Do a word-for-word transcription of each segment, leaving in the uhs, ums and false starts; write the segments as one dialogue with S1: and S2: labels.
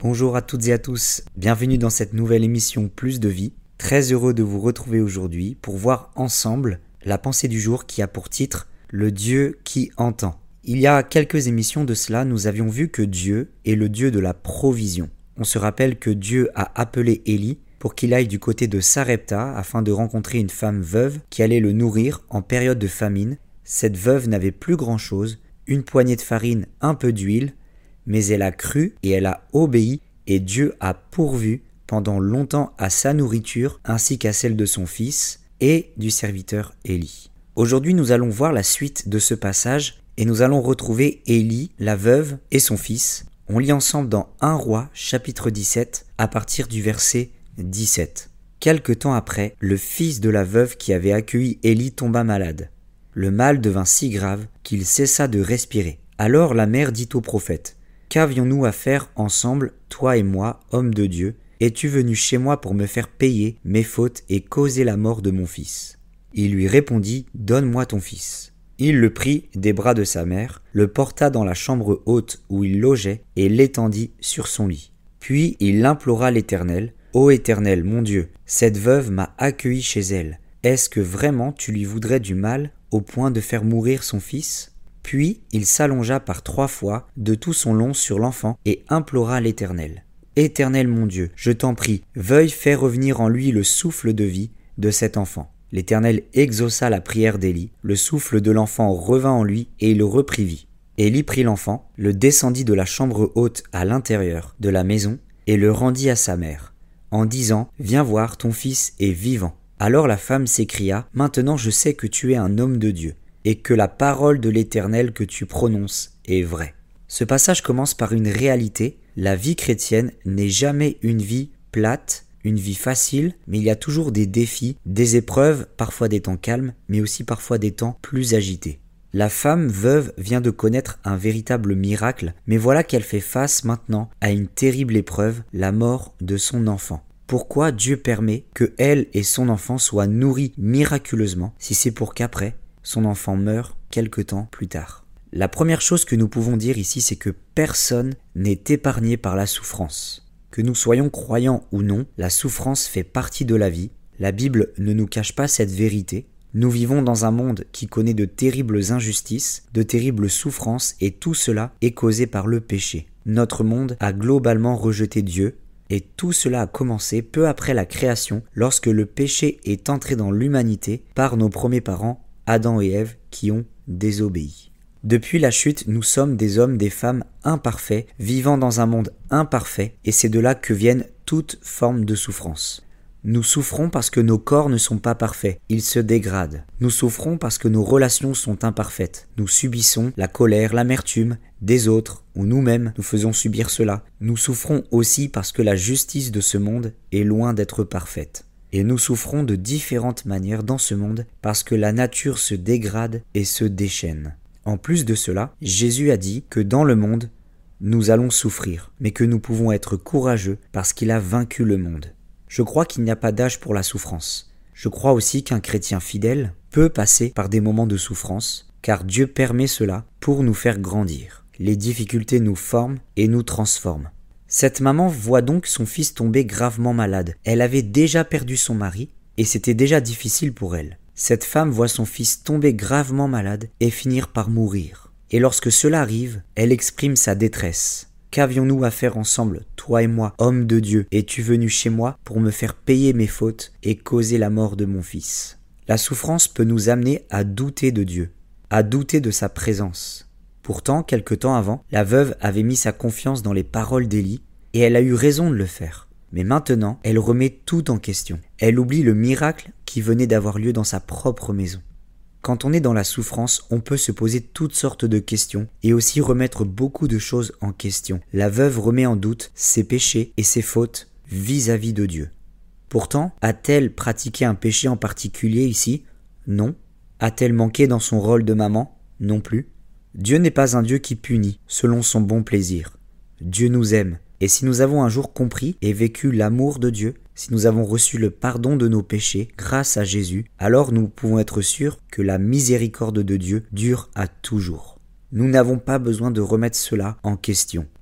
S1: Bonjour à toutes et à tous, bienvenue dans cette nouvelle émission Plus de vie. Très heureux de vous retrouver aujourd'hui pour voir ensemble la pensée du jour qui a pour titre « Le Dieu qui entend ». Il y a quelques émissions de cela, nous avions vu que Dieu est le Dieu de la provision. On se rappelle que Dieu a appelé Élie pour qu'il aille du côté de Sarepta afin de rencontrer une femme veuve qui allait le nourrir en période de famine. Cette veuve n'avait plus grand-chose, une poignée de farine, un peu d'huile, mais elle a cru et elle a obéi et Dieu a pourvu pendant longtemps à sa nourriture ainsi qu'à celle de son fils et du serviteur Élie. Aujourd'hui, nous allons voir la suite de ce passage et nous allons retrouver Élie, la veuve et son fils. On lit ensemble dans un Roi, chapitre dix-sept, à partir du verset dix-sept. Quelque temps après, le fils de la veuve qui avait accueilli Élie tomba malade. Le mal devint si grave qu'il cessa de respirer. Alors la mère dit au prophète : « Qu'avions-nous à faire ensemble, toi et moi, homme de Dieu ? Es-tu venu chez moi pour me faire payer mes fautes et causer la mort de mon fils ?» Il lui répondit : « Donne-moi ton fils. » Il le prit des bras de sa mère, le porta dans la chambre haute où il logeait et l'étendit sur son lit. Puis il implora l'Éternel : « Ô Éternel, mon Dieu, cette veuve m'a accueilli chez elle. Est-ce que vraiment tu lui voudrais du mal au point de faire mourir son fils ?» Puis il s'allongea par trois fois de tout son long sur l'enfant et implora l'Éternel. « Éternel mon Dieu, je t'en prie, veuille faire revenir en lui le souffle de vie de cet enfant. » L'Éternel exauça la prière d'Élie, le souffle de l'enfant revint en lui et il reprit vie. Élie prit l'enfant, le descendit de la chambre haute à l'intérieur de la maison et le rendit à sa mère, en disant : « Viens voir, ton fils est vivant. » Alors la femme s'écria : « Maintenant je sais que tu es un homme de Dieu, et que la parole de l'Éternel que tu prononces est vraie. » Ce passage commence par une réalité. La vie chrétienne n'est jamais une vie plate, une vie facile, mais il y a toujours des défis, des épreuves, parfois des temps calmes, mais aussi parfois des temps plus agités. La femme veuve vient de connaître un véritable miracle, mais voilà qu'elle fait face maintenant à une terrible épreuve, la mort de son enfant. Pourquoi Dieu permet que elle et son enfant soient nourris miraculeusement, si c'est pour qu'après, son enfant meurt quelque temps plus tard? La première chose que nous pouvons dire ici, c'est que personne n'est épargné par la souffrance. Que nous soyons croyants ou non, la souffrance fait partie de la vie. La Bible ne nous cache pas cette vérité. Nous vivons dans un monde qui connaît de terribles injustices, de terribles souffrances, et tout cela est causé par le péché. Notre monde a globalement rejeté Dieu, et tout cela a commencé peu après la création, lorsque le péché est entré dans l'humanité par nos premiers parents, Adam et Ève, qui ont désobéi. Depuis la chute, nous sommes des hommes, des femmes imparfaits, vivant dans un monde imparfait, et c'est de là que viennent toutes formes de souffrance. Nous souffrons parce que nos corps ne sont pas parfaits, ils se dégradent. Nous souffrons parce que nos relations sont imparfaites. Nous subissons la colère, l'amertume des autres, ou nous-mêmes nous faisons subir cela. Nous souffrons aussi parce que la justice de ce monde est loin d'être parfaite. Et nous souffrons de différentes manières dans ce monde parce que la nature se dégrade et se déchaîne. En plus de cela, Jésus a dit que dans le monde, nous allons souffrir, mais que nous pouvons être courageux parce qu'il a vaincu le monde. Je crois qu'il n'y a pas d'âge pour la souffrance. Je crois aussi qu'un chrétien fidèle peut passer par des moments de souffrance, car Dieu permet cela pour nous faire grandir. Les difficultés nous forment et nous transforment. Cette maman voit donc son fils tomber gravement malade. Elle avait déjà perdu son mari et c'était déjà difficile pour elle. Cette femme voit son fils tomber gravement malade et finir par mourir. Et lorsque cela arrive, elle exprime sa détresse. « Qu'avions-nous à faire ensemble, toi et moi, homme de Dieu ? Es-tu venu chez moi pour me faire payer mes fautes et causer la mort de mon fils ?» La souffrance peut nous amener à douter de Dieu, à douter de sa présence. Pourtant, quelque temps avant, la veuve avait mis sa confiance dans les paroles d'Élie et elle a eu raison de le faire. Mais maintenant, elle remet tout en question. Elle oublie le miracle qui venait d'avoir lieu dans sa propre maison. Quand on est dans la souffrance, on peut se poser toutes sortes de questions et aussi remettre beaucoup de choses en question. La veuve remet en doute ses péchés et ses fautes vis-à-vis de Dieu. Pourtant, a-t-elle pratiqué un péché en particulier ici ? Non. A-t-elle manqué dans son rôle de maman ? Non plus. Dieu n'est pas un Dieu qui punit selon son bon plaisir. Dieu nous aime. Et si nous avons un jour compris et vécu l'amour de Dieu, si nous avons reçu le pardon de nos péchés grâce à Jésus, alors nous pouvons être sûrs que la miséricorde de Dieu dure à toujours. Nous n'avons pas besoin de remettre cela en question.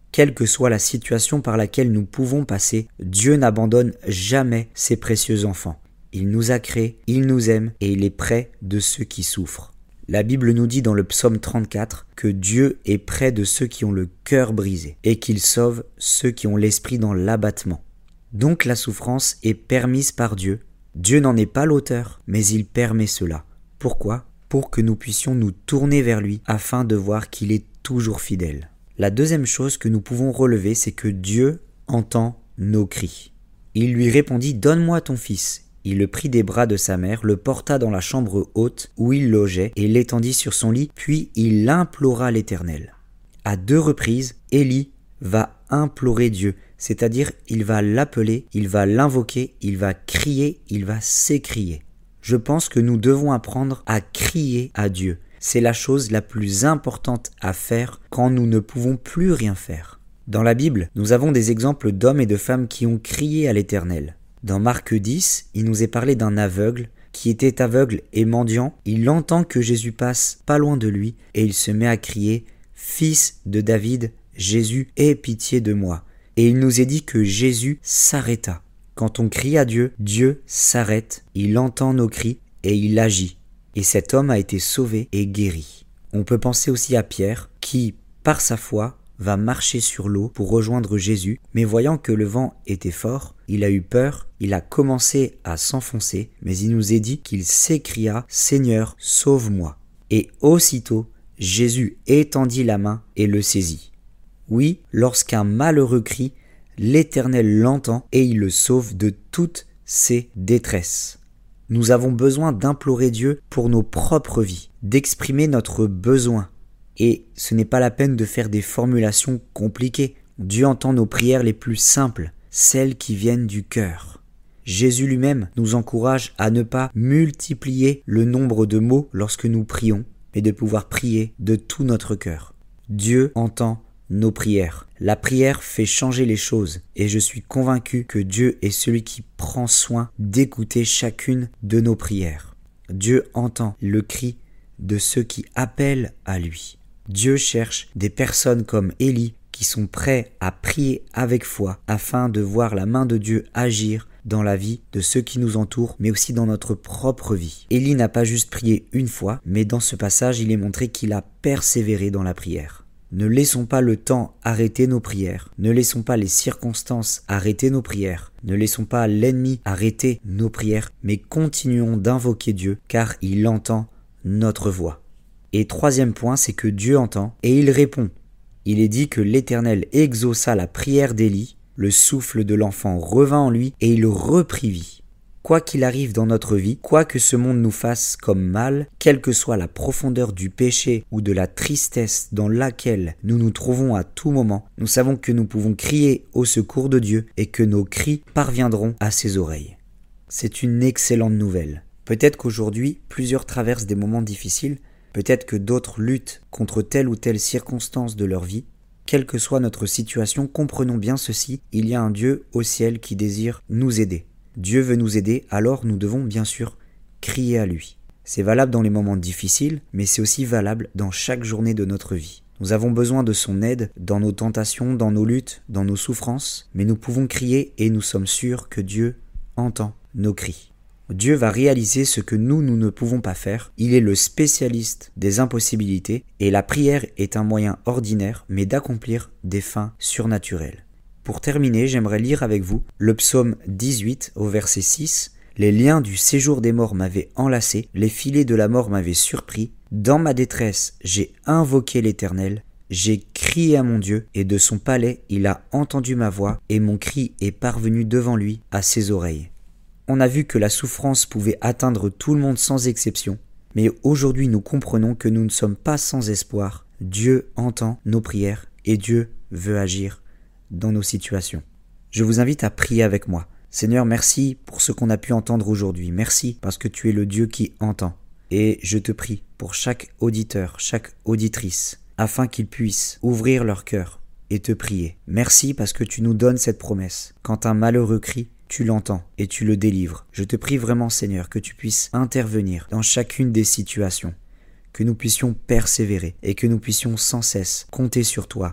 S1: Quelle que soit la situation par laquelle nous pouvons passer, Dieu n'abandonne jamais ses précieux enfants. Il nous a créés, il nous aime et il est près de ceux qui souffrent. La Bible nous dit dans le psaume trente-quatre que Dieu est près de ceux qui ont le cœur brisé et qu'il sauve ceux qui ont l'esprit dans l'abattement. Donc la souffrance est permise par Dieu. Dieu n'en est pas l'auteur, mais il permet cela. Pourquoi ? Pour que nous puissions nous tourner vers lui afin de voir qu'il est toujours fidèle. La deuxième chose que nous pouvons relever, c'est que Dieu entend nos cris. Il lui répondit « Donne-moi ton fils ». Il le prit des bras de sa mère, le porta dans la chambre haute où il logeait et l'étendit sur son lit, puis il implora l'Éternel. À deux reprises, Élie va implorer Dieu, c'est-à-dire il va l'appeler, il va l'invoquer, il va crier, il va s'écrier. Je pense que nous devons apprendre à crier à Dieu. C'est la chose la plus importante à faire quand nous ne pouvons plus rien faire. Dans la Bible, nous avons des exemples d'hommes et de femmes qui ont crié à l'Éternel. Dans Marc dix, il nous est parlé d'un aveugle qui était aveugle et mendiant. Il entend que Jésus passe pas loin de lui et il se met à crier « Fils de David, Jésus, aie pitié de moi ». Et il nous est dit que Jésus s'arrêta. Quand on crie à Dieu, Dieu s'arrête, il entend nos cris et il agit. Et cet homme a été sauvé et guéri. On peut penser aussi à Pierre qui, par sa foi, va marcher sur l'eau pour rejoindre Jésus, mais voyant que le vent était fort, il a eu peur, il a commencé à s'enfoncer, mais il nous est dit qu'il s'écria « Seigneur, sauve-moi ». Et aussitôt, Jésus étendit la main et le saisit. Oui, lorsqu'un malheureux crie, l'Éternel l'entend et il le sauve de toutes ses détresses. Nous avons besoin d'implorer Dieu pour nos propres vies, d'exprimer notre besoin. Et ce n'est pas la peine de faire des formulations compliquées. Dieu entend nos prières les plus simples, celles qui viennent du cœur. Jésus lui-même nous encourage à ne pas multiplier le nombre de mots lorsque nous prions, mais de pouvoir prier de tout notre cœur. Dieu entend nos prières. La prière fait changer les choses et je suis convaincu que Dieu est celui qui prend soin d'écouter chacune de nos prières. Dieu entend le cri de ceux qui appellent à lui. Dieu cherche des personnes comme Élie qui sont prêts à prier avec foi afin de voir la main de Dieu agir dans la vie de ceux qui nous entourent, mais aussi dans notre propre vie. Élie n'a pas juste prié une fois, mais dans ce passage, il est montré qu'il a persévéré dans la prière. Ne laissons pas le temps arrêter nos prières, ne laissons pas les circonstances arrêter nos prières, ne laissons pas l'ennemi arrêter nos prières, mais continuons d'invoquer Dieu car il entend notre voix. Et troisième point, c'est que Dieu entend et il répond. Il est dit que l'Éternel exauça la prière d'Élie, le souffle de l'enfant revint en lui et il reprit vie. Quoi qu'il arrive dans notre vie, quoi que ce monde nous fasse comme mal, quelle que soit la profondeur du péché ou de la tristesse dans laquelle nous nous trouvons à tout moment, nous savons que nous pouvons crier au secours de Dieu et que nos cris parviendront à ses oreilles. C'est une excellente nouvelle. Peut-être qu'aujourd'hui, plusieurs traversent des moments difficiles, peut-être que d'autres luttent contre telle ou telle circonstance de leur vie. Quelle que soit notre situation, comprenons bien ceci, il y a un Dieu au ciel qui désire nous aider. Dieu veut nous aider, alors nous devons bien sûr crier à lui. C'est valable dans les moments difficiles, mais c'est aussi valable dans chaque journée de notre vie. Nous avons besoin de son aide dans nos tentations, dans nos luttes, dans nos souffrances, mais nous pouvons crier et nous sommes sûrs que Dieu entend nos cris. Dieu va réaliser ce que nous, nous ne pouvons pas faire. Il est le spécialiste des impossibilités et la prière est un moyen ordinaire, mais d'accomplir des fins surnaturelles. Pour terminer, j'aimerais lire avec vous le psaume dix-huit au verset six. « Les liens du séjour des morts m'avaient enlacé, les filets de la mort m'avaient surpris. Dans ma détresse, j'ai invoqué l'Éternel, j'ai crié à mon Dieu, et de son palais, il a entendu ma voix, et mon cri est parvenu devant lui à ses oreilles. » On a vu que la souffrance pouvait atteindre tout le monde sans exception, mais aujourd'hui nous comprenons que nous ne sommes pas sans espoir. Dieu entend nos prières et Dieu veut agir dans nos situations. Je vous invite à prier avec moi. Seigneur, merci pour ce qu'on a pu entendre aujourd'hui. Merci parce que tu es le Dieu qui entend. Et je te prie pour chaque auditeur, chaque auditrice, afin qu'ils puissent ouvrir leur cœur et te prier. Merci parce que tu nous donnes cette promesse. Quand un malheureux crie, tu l'entends et tu le délivres. Je te prie vraiment, Seigneur, que tu puisses intervenir dans chacune des situations, que nous puissions persévérer et que nous puissions sans cesse compter sur toi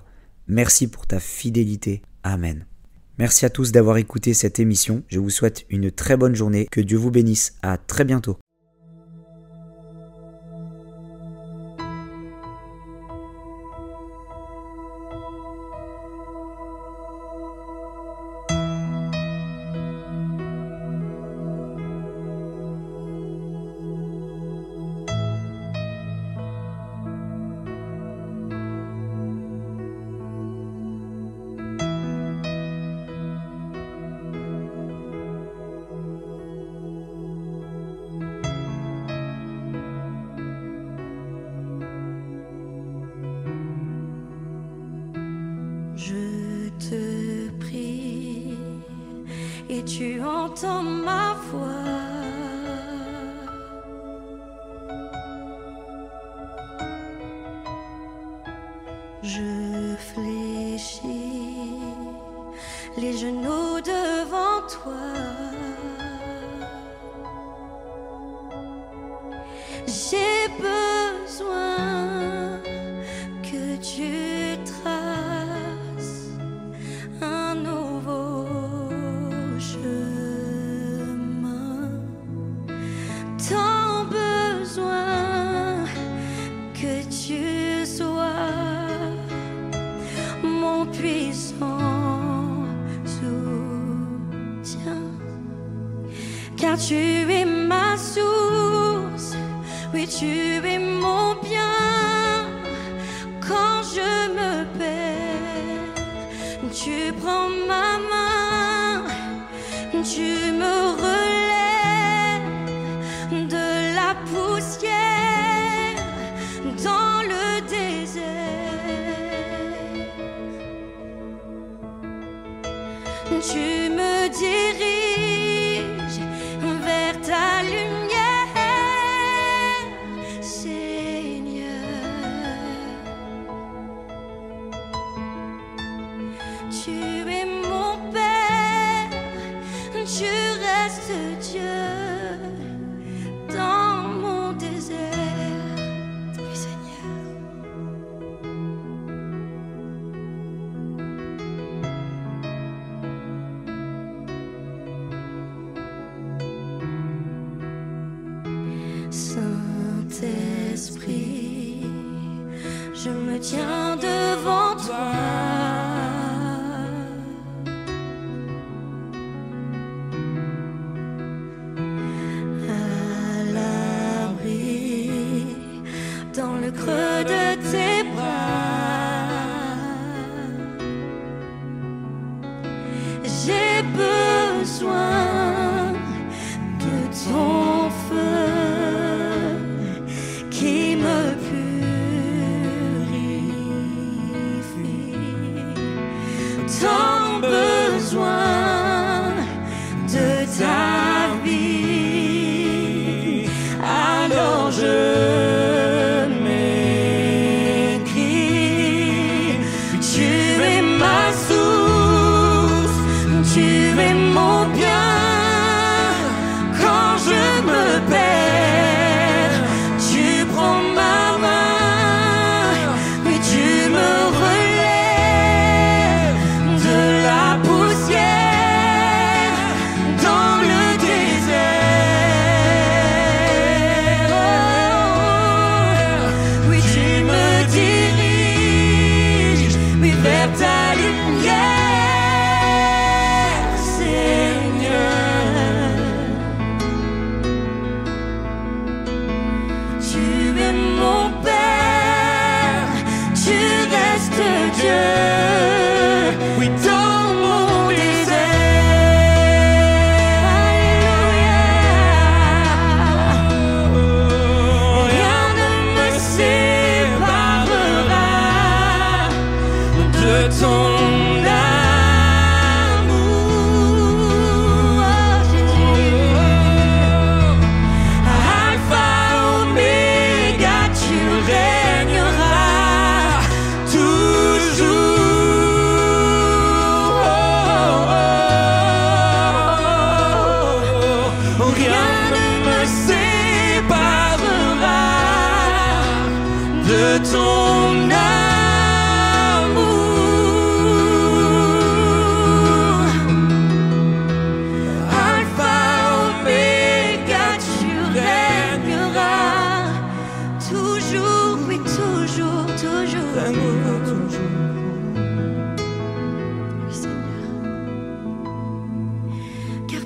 S1: Merci pour ta fidélité. Amen. Merci à tous d'avoir écouté cette émission. Je vous souhaite une très bonne journée. Que Dieu vous bénisse. À très bientôt.
S2: Je te prie et tu entends ma voix. Je fléchis les genoux devant toi. J'ai besoin que tu traces un nouveau chemin. Tant besoin que tu sois mon puissant soutien, car tu es ma source, oui tu es mon bien. Quand je me perds, tu prends ma main, tu me relèves de la poussière dans le désert. Tu me diriges vers ta lumière, Seigneur. Tu es mon Père, tu restes Dieu dans mon désert. Oui, Seigneur. Saint-Esprit, je me tiens devant toi.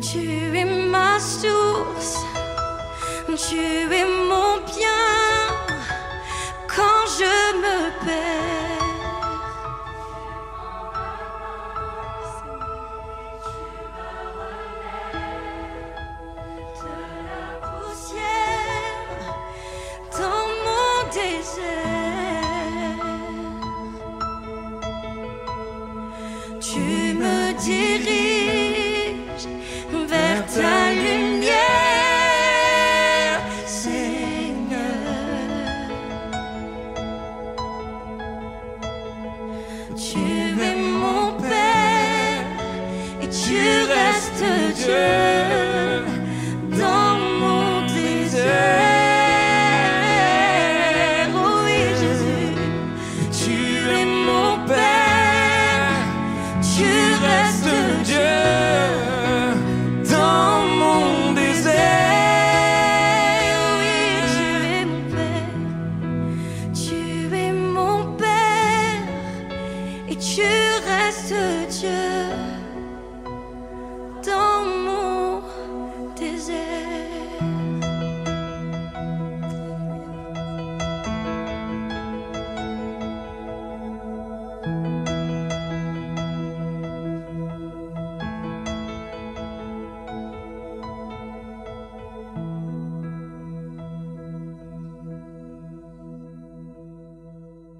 S2: Tu es ma source, tu es mon bien quand je me perds. De la poussière dans mon désert, tu me diriges vers ta lumière, Seigneur. Tu es mon Père et tu restes Dieu dans mon désert. Oh oui, Jésus, tu es mon Père, tu restes Dieu dans mon désert. Oui, tu es mon Père, tu es mon Père et tu restes Dieu dans mon désert.